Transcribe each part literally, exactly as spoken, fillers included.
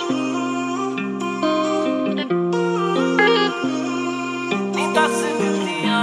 ਨੀ ਦੱਸ ਦਿੱਤੀਆਂ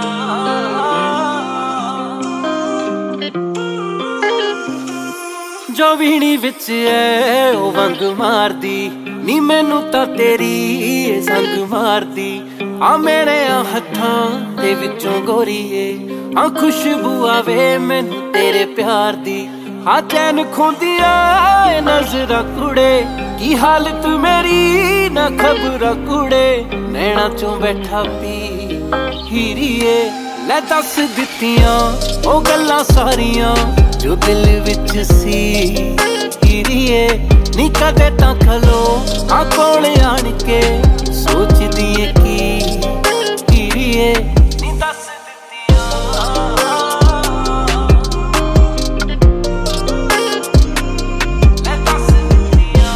ਜੋ ਵੀਣੀ ਵਿੱਚ ਐ ਉਹ ਵੰਗ ਮਾਰਦੀ ਨੀ ਮੈਨੂੰ ਤਾਂ ਤੇਰੀ ਸੰਗ ਮਾਰਦੀ ਆ ਮੇਰੇ ਆ ਹੱਥਾਂ ਦੇ ਵਿੱਚੋਂ ਗੋਰੀਏ ਆ ਖੁਸ਼ਬੂ ਆਵੇ ਮੈਨੂੰ ਤੇਰੇ ਪਿਆਰ ਦੀ ਆ ਚੈਨ ਖੁੰਦੀਆਂ ਨਜ਼ਰਾਂ ਕੁੜੇ ਕੀ ਹਾਲਤ ਮੇਰੀ ਨਾ ਖਬਰਾਂ ਕੁੜੇ ਨੈਣਾ ਚੋਂ ਬੈਠਾ ਪੀ ਹੀਰੀਏ ਲੈ ਦੱਸ ਦਿੱਤੀਆਂ ਉਹ ਗੱਲਾਂ ਸਾਰੀਆਂ ਜੋ ਦਿਲ ਵਿੱਚ ਸੀ ਹੀਰੀਏ ਨੀ ਕਦੇ ਤਾਂ ਖਲੋ ਆ ਕੋਲ ਆਣ ਕੇ ਸੋਚਦੀ ਏ ਕੀ ਹੀਰੀਏ ਨੀ ਦੱਸ ਦਿੱਤੀਆਂ ਲੈ ਦੱਸ ਦਿੱਤੀਆਂ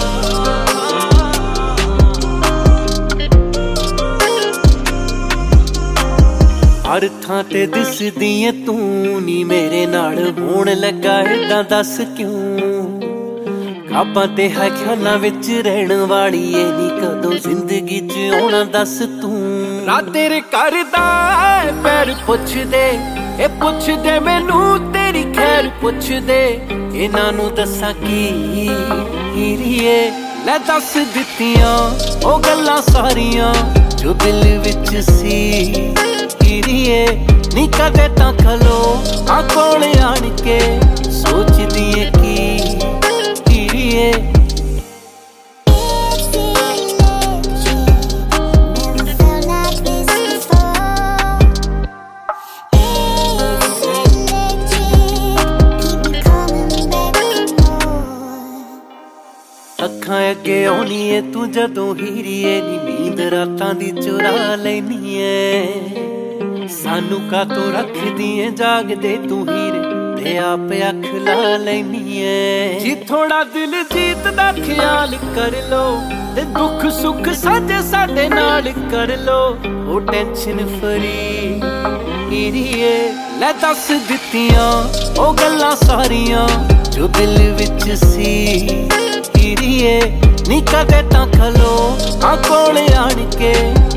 ਹਰ ਥਾਂ ਤੇ ਦਿਸਦੀ ਏ ਤੂੰ ਨੀ ਮੇਰੇ ਨਾਲ ਹੋਣ ਲੱਗਾ ਏਦਾਂ ਦੱਸ ਕਿਉਂ ਖਾਬਾਂ ਤੇ ਹੈ ਖਿਆਲਾਂ ਵਿੱਚ ਰਹਿਣ ਵਾਲੀ ਏ ਨੀ ਕਦੋਂ ਜ਼ਿੰਦਗੀ 'ਚ ਆਉਣਾ ਦੱਸ ਤੂੰ ਰਾਤ ਤੇਰੇ ਕਰਦਾ ਪੈਰ ਪੁੱਛਦੇ ਇਹ ਪੁੱਛਦੇ ਮੈਨੂੰ ਤੇਰੀ ਖੈਰ ਪੁੱਛਦੇ ਇਹਨਾਂ ਨੂੰ ਦੱਸਾਂ ਕੀ ਹੀਰੀਏ ਲੈ ਦੱਸ ਦਿੱਤੀਆਂ ਉਹ ਗੱਲਾਂ ਸਾਰੀਆਂ ਜੋ ਦਿਲ ਵਿੱਚ ਸੀ ਹੀਰੀਏ ਨੀ ਕਦੇ ਤਾਂ ਖਲੋ ਆ ਕੋਲ ਆਣ ਕੇ ਸੋਚਦੀ ਏ ਕੀ ਹੀਰੀਏ ਅੱਖਾਂ ਅੱਗੇ ਆਉਣੀ ਏ ਤੂੰ ਜਦੋਂ ਹੀਰੀਏ ਨੀ ਨੀਂਦ ਰਾਤਾਂ ਦੀ ਚੁਰਾ ਲੈਨੀ ਏ ਸਾਨੂੰ ਕਾਤੋਂ ਰੱਖਦੀ ਏ ਜਾਗਦੇ ਤੂੰ ਹੀਰੇ ਤੇ ਆਪ ਅੱਖ ਲਾ ਲੈਨੀ ਏ ਜੀ ਥੋੜਾ ਦਿਲ ਜੀਤ ਦਾ ਖਿਆਲ ਕਰ ਲੋ ਤੇ ਦੁੱਖ ਸੁੱਖ ਸਾਂਝੇ ਸਾਡੇ ਨਾਲ ਕਰ ਲੋ ਉਹ ਟੈਨਸ਼ਨ ਫਰੀ ਹੀਰੀਏ ਲੈ ਦੱਸ ਦਿੱਤੀਆਂ ਉਹ ਗੱਲਾਂ ਸਾਰੀਆਂ ਜੋ ਦਿਲ ਵਿੱਚ ਸੀ ਹੀਰੀਏ ਨੀ ਕਦੇ ਤਾਂ ਖਲੋ ਆ ਕੋਲ ਆਣ ਕੇ